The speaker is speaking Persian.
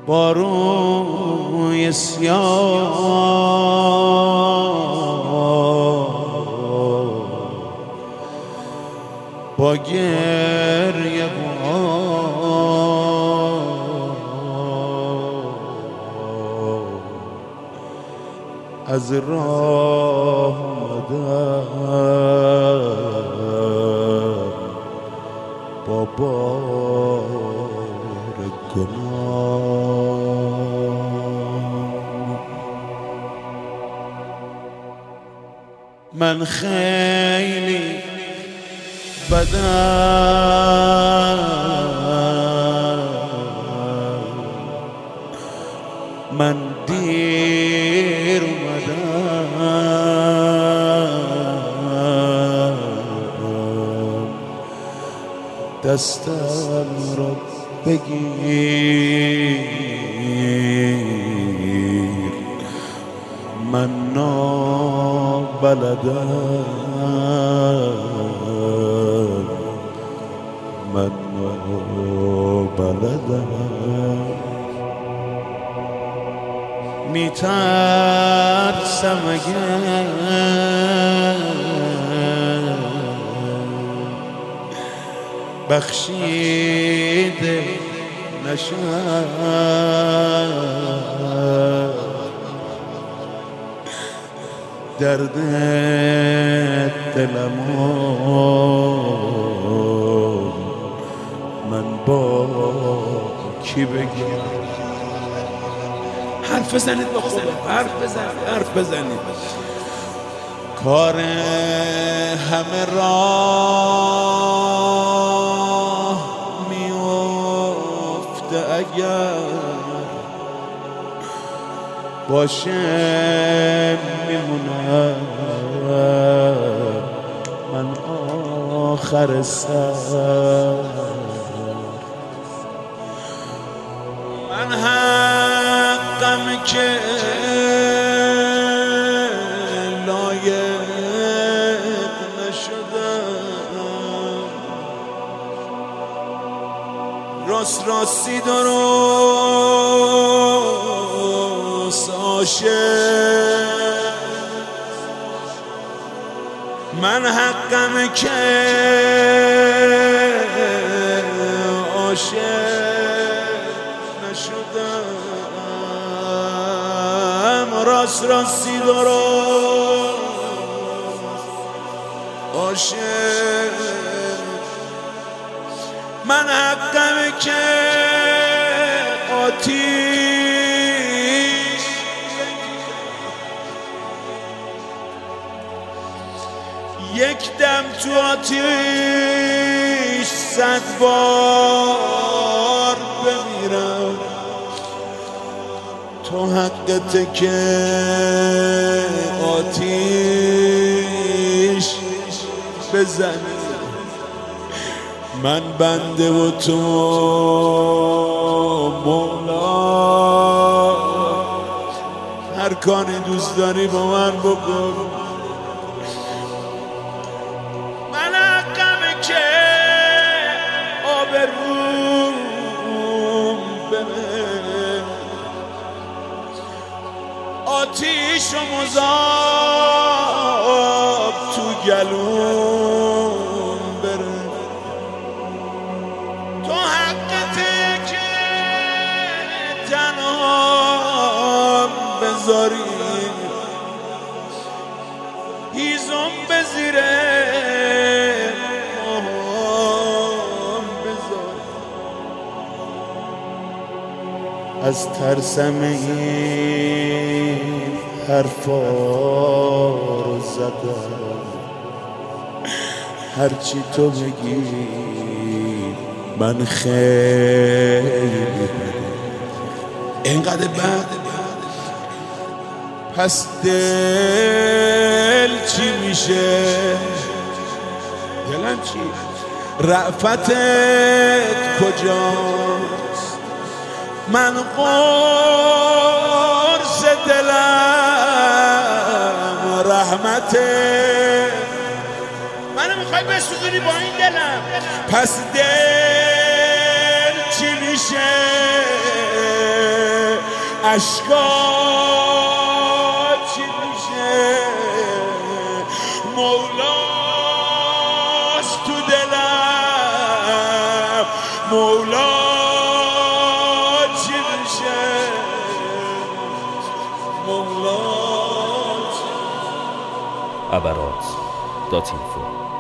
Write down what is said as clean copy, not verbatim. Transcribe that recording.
با روی سیاه با گریه از راه آمدم با بار گناه. من خیلی بدم، من دیر اومدم، دستم را بگیر، من نابلدم، من نابلدم. میترسم اگر بخشیده نشم، درد دلمو من با کی بگم؟ حرف بزنید با خدا، حرف بزنید. کار همه راه میفته اگر باشه میمونم من آخر سر. من حقم که لایق نشدم، راستی درست عاشق. من حقم که عاشق نشدم، راستی درست عاشق. من حقم که آتیش یک دم تو آتیش 100 بار بمیرم. تو حقته که آتیش بزنی، من بنده و تو مولا، هر کاری دوست داری با من بکن. من حقمه که آبروم بره، آتیش و مذاب تو گلوم بره. تو حقته که تنها بذاری، هیزم به زیره ماهم بذاری. از ترسم این حرفا رو زدم، هرچی تو بگی من خیلی اینقدر بد. پس دل چی میشه؟ دلم چی؟ رأفتت کجاست؟ من قرص دلم رحمته. منو میخوای بسوزونی با این دلم؟ پس دل چی میشه؟ اشکات چی میشه مولاست تو دلم مولا چی میشه مولا abarat.info